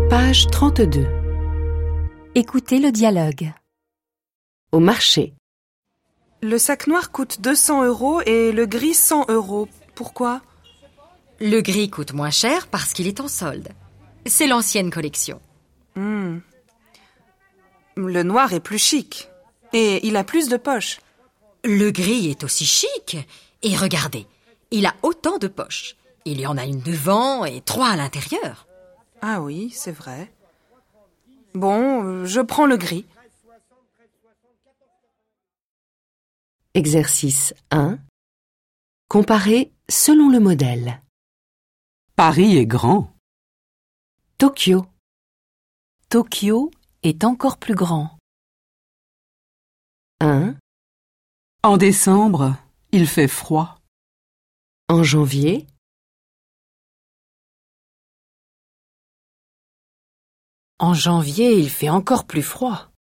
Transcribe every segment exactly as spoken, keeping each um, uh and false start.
Page trente-deux. Écoutez le dialogue. Au marché. Le sac noir coûte deux cents euros et le gris cent euros. Pourquoi ? Le gris coûte moins cher parce qu'il est en solde. C'est l'ancienne collection. Hmm. Le noir est plus chic. Et il a plus de poches. Le gris est aussi chic. Et regardez, il a autant de poches. Il y en a une devant et trois à l'intérieur. Ah oui, c'est vrai. Bon, je prends le gris. Exercice un. Comparer selon le modèle. Paris est grand. Tokyo. Tokyo est encore plus grand. un. En décembre, il fait froid. En janvier. En janvier, il fait encore plus froid.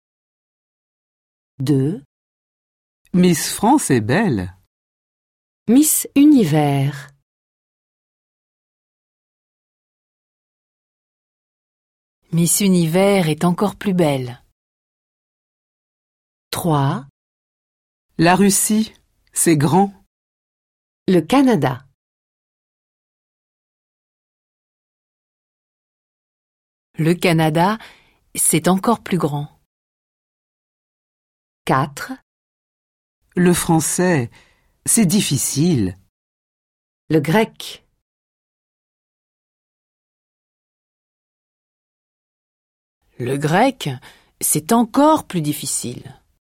deux. Miss France est belle. Miss Univers. Miss Univers est encore plus belle. trois. La Russie, c'est grand. Le Canada. Le Canada, c'est encore plus grand. quatre. Le français, c'est difficile. Le grec. Le grec, c'est encore plus difficile.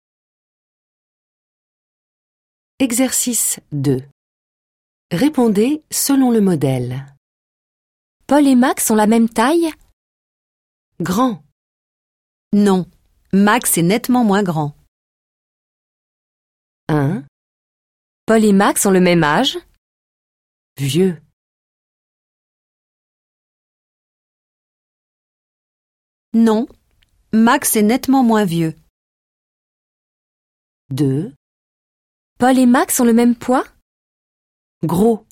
Exercice deux. Répondez selon le modèle. Paul et Max ont la même taille ? Grand. Non, Max est nettement moins grand. un. Paul et Max ont le même âge ? Vieux. Non, Max est nettement moins vieux. deux. Paul et Max ont le même poids ? Gros.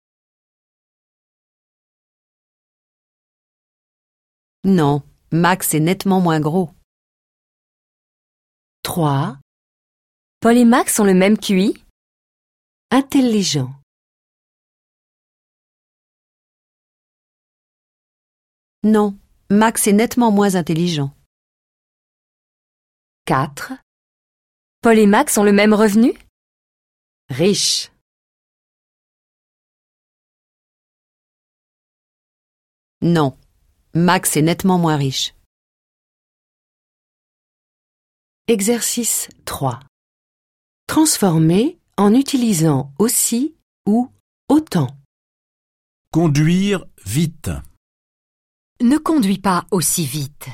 Non, Max est nettement moins gros. trois. Paul et Max ont le même Q I ? Intelligent. Non, Max est nettement moins intelligent. quatre. Paul et Max ont le même revenu ? Riche. Non, Max est nettement moins riche. Exercice trois. Transformer en utilisant aussi ou autant. Conduire vite. Ne conduis pas aussi vite.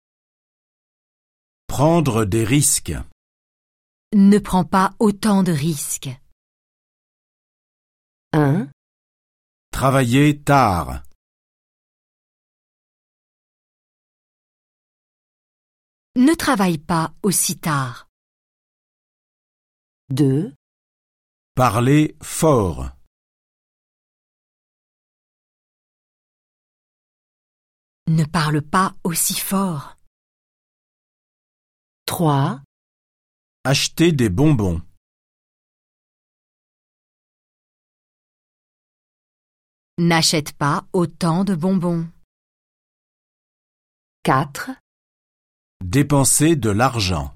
Prendre des risques. Ne prends pas autant de risques. un. Travailler tard. Ne travaille pas aussi tard. deux. Parler fort. Ne parle pas aussi fort. trois. Acheter des bonbons. N'achète pas autant de bonbons. quatre. Dépenser de l'argent.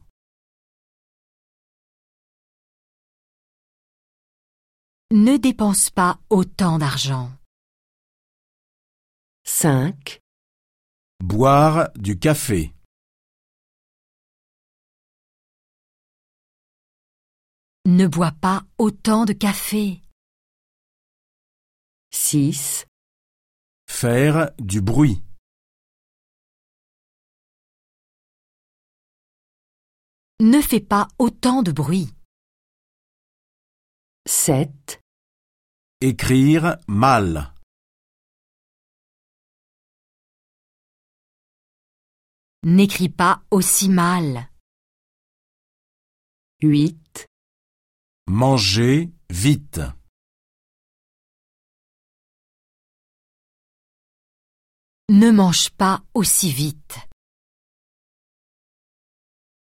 Ne dépense pas autant d'argent. cinq. Boire du café. Ne bois pas autant de café. six. Faire du bruit. Ne fais pas autant de bruit. sept. Écrire mal. N'écris pas aussi mal. huit. Manger vite. Ne mange pas aussi vite.